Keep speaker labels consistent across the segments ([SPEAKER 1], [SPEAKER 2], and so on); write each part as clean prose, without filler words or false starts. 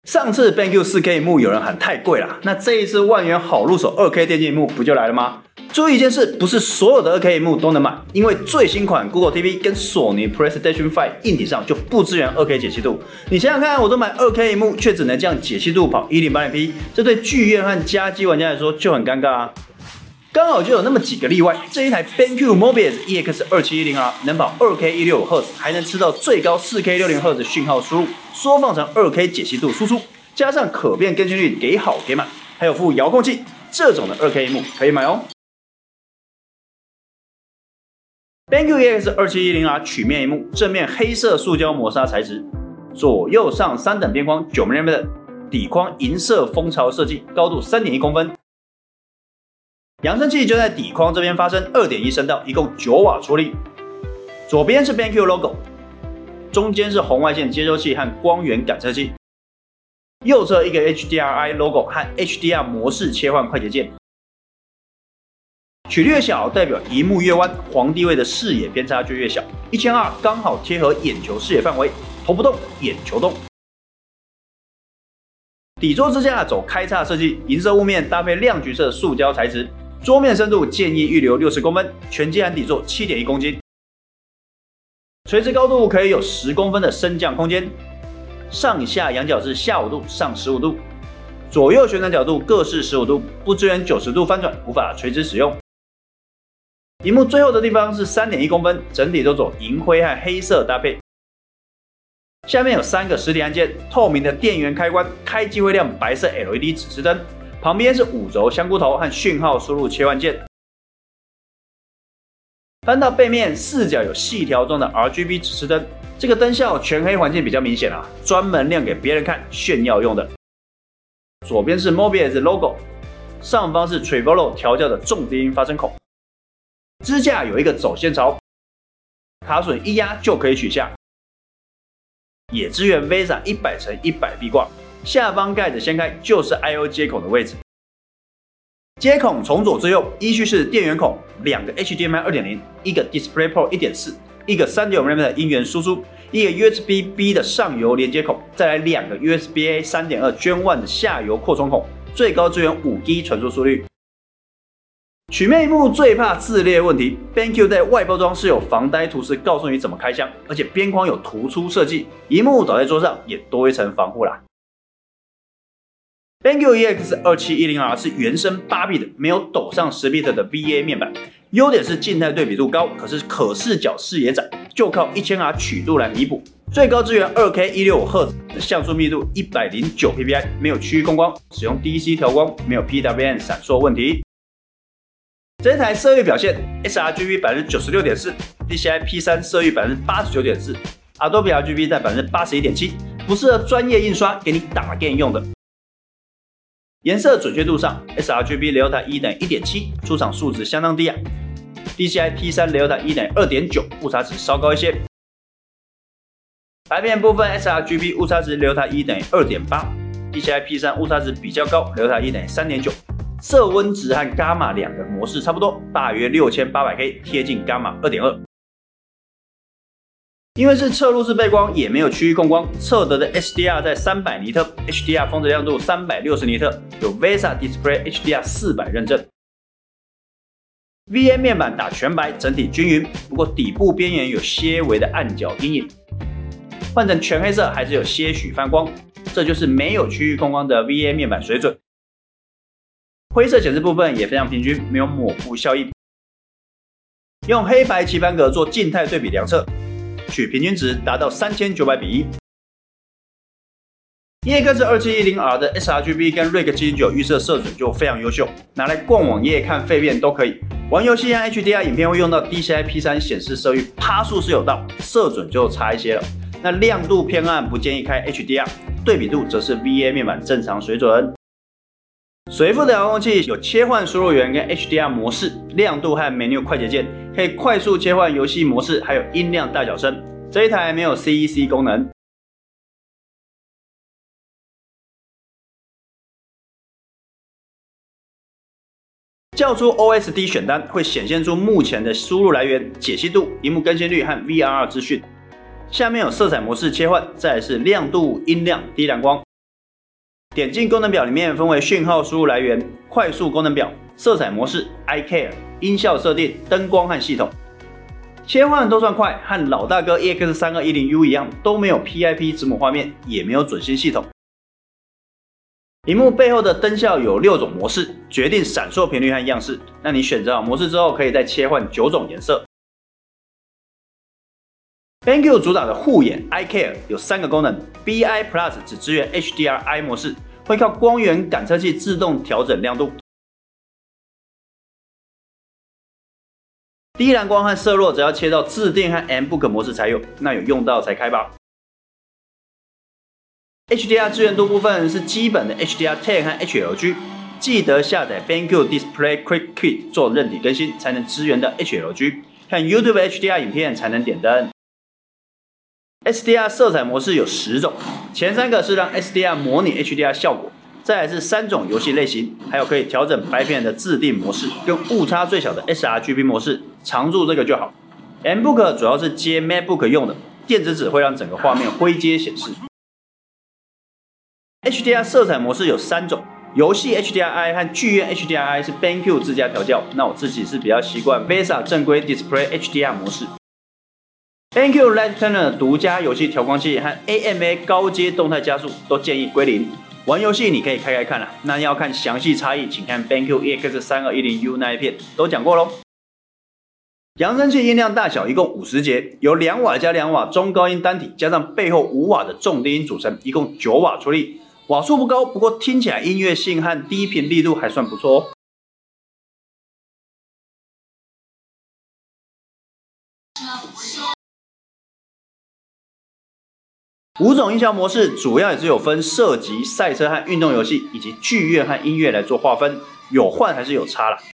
[SPEAKER 1] 上次 BenQ 4K 萤幕有人喊太贵啦，那这一次万元好入手 2K 电竞萤幕不就来了吗？注意一件事，不是所有的 2K 萤幕都能买，因为最新款 Google TV 跟索尼 PlayStation 5硬体上就不支援 2K 解析度。你想想看，我都买 2K 萤幕，却只能将解析度跑 1080p， 这对剧院和家机玩家来说就很尴尬啊。刚好就有那么几个例外，这一台 BenQ Mobius EX2710R 能跑 2K 165Hz， 还能吃到最高 4K 60Hz 讯号输入，缩放成 2K 解析度输出，加上可变更新率给好给满，还有附遥控器，这种的 2K 萤幕可以买哦。BenQ EX2710R 曲面萤幕，正面黑色塑胶磨砂材质，左右上3等边框 9mm， 底框银色蜂巢设计，高度 3.1 公分。扬声器就在底框这边发声 2.1 声道，一共9瓦出力。左边是 BenQ logo， 中间是红外线接收器和光源感测器，右侧一个 HDRI logo 和 HDR 模式切换快捷键。曲越小代表萤幕越弯，皇帝位的视野偏差就越小。1000R 刚好贴合眼球视野范围，头不动，眼球动。底座支架走开叉设计，银色雾面搭配亮橘色塑胶材质。桌面深度建议预留60公分，全机含底座 7.1 公斤，垂直高度可以有10公分的升降空间，上下仰角是下5度、上15度，左右旋转角度各是15度，不支援90度翻转，无法垂直使用。萤幕最后的地方是 3.1 公分，整体都走银灰和黑色搭配。下面有3个实体按键，透明的电源开关，开机会亮白色 LED 指示灯。旁边是5轴香菇头和讯号输入切换键。翻到背面，4角有细条状的 RGB 指示灯，这个灯效全黑环境比较明显啊，专门亮给别人看炫耀用的。左边是 Mobius logo， 上方是 Trivolo 调教的重低音发声孔。支架有一个走线槽，卡榫一压就可以取下，也支援 VESA 100×100壁挂。下方盖子掀开就是 I/O 接孔的位置，接孔从左至右依序是电源孔，2个 HDMI 2.0， 一个 DisplayPort 1.4， 一个 3.5mm 的音源输出，一个 USB-B 的上游连接孔，再来2个 USB-A 3.2 Gen 1的下游扩充孔，最高支援5G 传输速率。曲面萤幕最怕自裂问题 ，BenQ 在外包装是有防呆图示告诉你怎么开箱，而且边框有突出设计，萤幕倒在桌上也多一层防护啦。BenQ EX2710R 是原生8bit 的，没有抖上10bit 的 VA 面板。优点是静态对比度高，可是可视角视野窄，就靠 1000R 曲度来弥补。最高支援 2K 165Hz 的像素密度109 ppi， 没有区域控光，使用 DC 调光，没有 PWM 闪烁问题。这台色域表现 sRGB 96.4%， DCI P3 色域 89.4%， Adobe RGB 在 81.7%， 不适合专业印刷，给你打 game 用的。颜色准确度上 ，sRGB Delta 1等于 1.7， 出厂数值相当低啊。DCI P3 Delta 1等于 2.9， 误差值稍高一些。白片部分 sRGB 误差值 Delta 1等于 2.8， DCI P3 误差值比较高 ，Delta 1等于 3.9。色温值和 Gamma 2个模式差不多，大约 6800K， 贴近 Gamma 2.2。因为是侧入式背光，也没有区域控光，测得的 SDR 在300尼特 ，HDR 峰值亮度360尼特，有 VESA Display HDR 400认证。VA 面板打全白，整体均匀，不过底部边缘有些微的暗角阴影。换成全黑色还是有些许泛光，这就是没有区域控光的 VA 面板水准。灰色显示部分也非常平均，没有模糊效应。用黑白棋盘格做静态对比量测。取平均值达到3900:1。EX2710R 的 sRGB 跟 REC709 预设色准就非常优秀，拿来逛网页看废片都可以。玩游戏和 HDR 影片会用到 DCI P3 显示色域，趴数是有到，色准就差一些了。那亮度偏暗，不建议开 HDR， 对比度则是 VA 面板正常水准。随附的遥控器有切换输入源跟 HDR 模式、亮度和 menu 快捷键，可以快速切换游戏模式，还有音量大小声。这一台没有 CEC 功能。叫出 OSD 选单会显现出目前的输入来源、解析度、萤幕更新率和 VRR 资讯。下面有色彩模式切换，再来是亮度、音量、低蓝光。 点进功能表里面分为讯号输入来源、快速功能表、色彩模式、iCare、音效设定、灯光和系统。切换都算快，和老大哥 EX3210U 一样，都没有 PIP 子母画面，也没有准星系统。萤幕背后的灯效有6种模式，决定闪烁频率和样式。那你选择好模式之后，可以再切换9种颜色。BenQ 主打的护眼 iCare 有3个功能 ，BI Plus 只支援 HDRI 模式，会靠光源感测器自动调整亮度。低蓝光和色弱，只要切到自定和 MBook 模式才有，那有用到才开吧。HDR 支援度部分是基本的 HDR10 和 HLG， 记得下载 BenQ Display Quick Kit 做韧体更新，才能支援的 HLG。看 YouTube HDR 影片才能点灯。SDR 色彩模式有10种，前3个是让 SDR 模拟 HDR 效果，再来是3种游戏类型，还有可以调整白片的自定模式，跟误差最小的 sRGB 模式，常驻这个就好。MBook 主要是接 MacBook 用的，电子纸会让整个画面灰阶显示。HDR 色彩模式有3种，游戏 HDRI 和剧院 HDRI 是 BenQ 自家调教，那我自己是比较习惯 VESA 正规 Display HDR 模式。BenQ Light Tuner 独家游戏调光器和 AMA 高阶动态加速都建议归零。玩游戏你可以开看啦，那要看详细差异，请看 BenQ EX3210U 那一片都讲过咯。扬声器音量大小一共50节，由2瓦加2瓦中高音单体，加上背后5瓦的重低音组成，一共9瓦出力。瓦数不高，不过听起来音乐性和低频力度还算不错哦。5种音效模式主要也是有分射击、赛车和运动游戏，以及剧院和音乐来做划分，有换还是有差啦。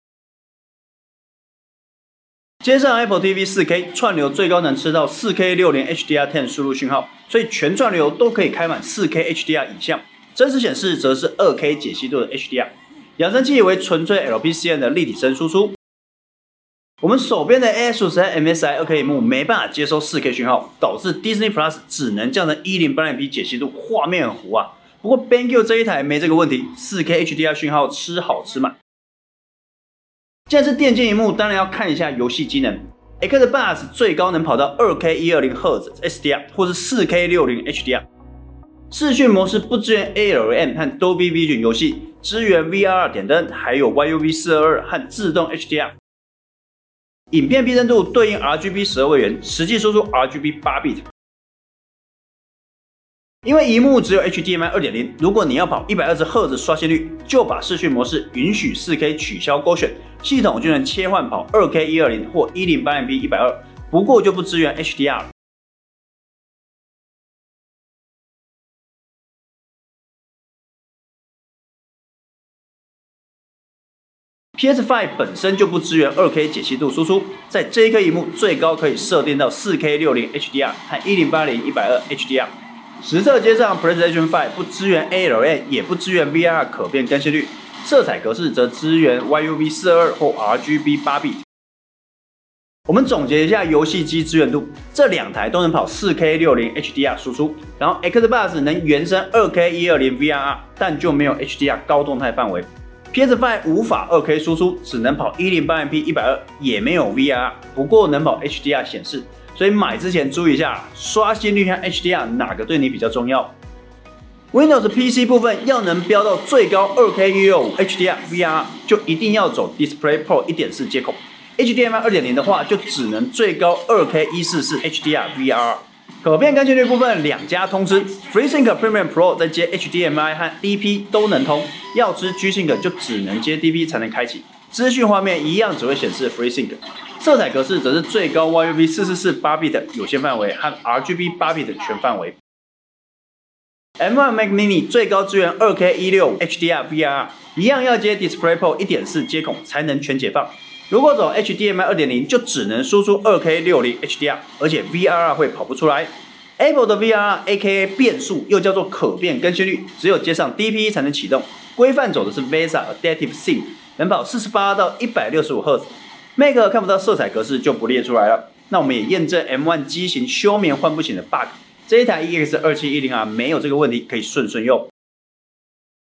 [SPEAKER 1] 接上 Apple TV 4K 串流最高能吃到 4K 60 HDR10 输入讯号，所以全串流都可以开满 4K HDR 影像，真实显示则是 2K 解析度的 HDR。扬声器为纯粹 LPCN 的立体声输出。我们手边的 ASUS 和 MSI 2K 屏幕没办法接收 4K 讯号，导致 Disney Plus 只能降成 1080p 解析度，画面很糊啊。不过 BenQ 这一台没这个问题 ，4K HDR 讯号吃好吃满。既然是电竞萤幕，当然要看一下游戏机能。Xbox 最高能跑到 2K 120Hz SDR 或是 4K 60 HDR。视讯模式不支援 ALM 和 Dolby Vision 游戏，支援 VRR 点灯，还有 YUV422和自动 HDR。影片逼真度对应 RGB 12位元，实际输出 RGB 8bit。因为萤幕只有 HDMI 2.0， 如果你要跑120Hz 刷新率，就把视讯模式允许 4K 取消勾选，系统就能切换跑 2K 120或 1080p 120，不过就不支援 HDR 了。PS5 本身就不支援 2K 解析度输出，在这一颗萤幕最高可以设定到 4K 60 HDR 和1080 120 HDR。实测接上 PlayStation 5不支援 ALM， 也不支援 VRR 可变更新率，色彩格式则支援 YUV422或 RGB 8bit。我们总结一下游戏机支援度，这2台都能跑 4K 60 HDR 输出，然后 Xbox 能原生 2K 120 VRR， 但就没有 HDR 高动态范围。PS5 无法 2K 输出，只能跑 1080p 120，也没有 VRR， 不过能跑 HDR 显示，所以买之前注意一下，刷新率和 HDR 哪个对你比较重要。Windows PC 部分要能飙到最高 2K 165 HDR VRR， 就一定要走 DisplayPort 1.4 接口。HDMI 2.0 的话，就只能最高 2K 144 HDR VRR。可变更新率部分2家通吃 ，FreeSync Premium Pro 在接 HDMI 和 DP 都能通，要吃 G-Sync 就只能接 DP 才能开启。资讯画面一样只会显示 FreeSync， 色彩格式则是最高 YUV444 8bit 有限范围和 RGB 8bit 全范围。M1 Mac Mini 最高支援 2K 165 HDR VRR， 一样要接 DisplayPort 1.4 接孔才能全解放。如果走 HDMI 2.0， 就只能输出 2K 60 HDR， 而且 VRR 会跑不出来。Apple 的 VRR AKA 变速，又叫做可变更新率，只有接上 DP 才能启动。规范走的是 VESA Adaptive Sync， 能跑48到 165Hz。Mac 看不到色彩格式就不列出来了。那我们也验证 M1 机型休眠换不醒的 bug， 这一台 EX2710R 没有这个问题，可以顺用。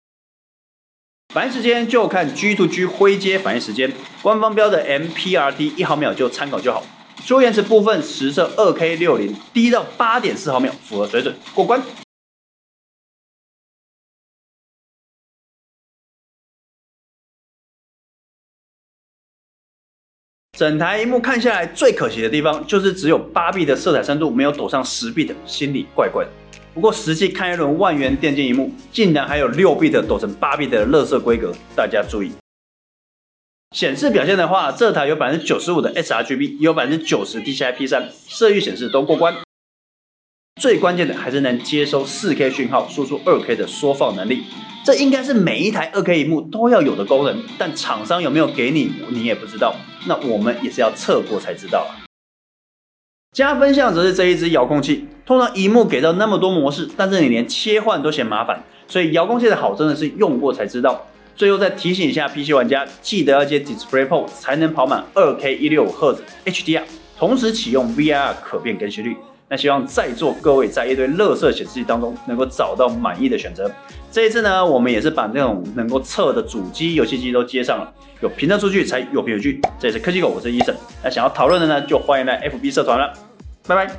[SPEAKER 1] 反应时间就看 G2G 灰阶反应时间，官方标的 MPRT 1毫秒就参考就好。输入延迟部分实测 2K60， 低到 8.4 毫秒，符合水准，过关。整台萤幕看下来，最可惜的地方就是只有8B 的色彩深度，没有抖上10B 的，心里怪怪的。不过实际看一轮万元电竞萤幕，竟然还有6B 的抖成8B 的垃圾规格，大家注意。显示表现的话，这台有95%的 sRGB， 也有90% DCI-P3， 色域显示都过关。最关键的还是能接收 4K 讯号，输出 2K 的缩放能力。这应该是每一台 2K 萤幕都要有的功能，但厂商有没有给你，你也不知道。那我们也是要测过才知道啊。加分项则是这一支遥控器，通常萤幕给到那么多模式，但是你连切换都嫌麻烦，所以遥控器的好真的是用过才知道。最后再提醒一下 PC 玩家，记得要接 DisplayPort 才能跑满 2K 165Hz HDR， 同时启用 VIR 可变更新率。那希望在座各位在一堆垃圾显示器当中能够找到满意的选择。这一次呢，我们也是把那种能够测的主机、游戏机都接上了，有评测数据才有凭有据。这里是科技狗，我是医生。那想要讨论的呢，就欢迎来 FB 社团了。拜拜。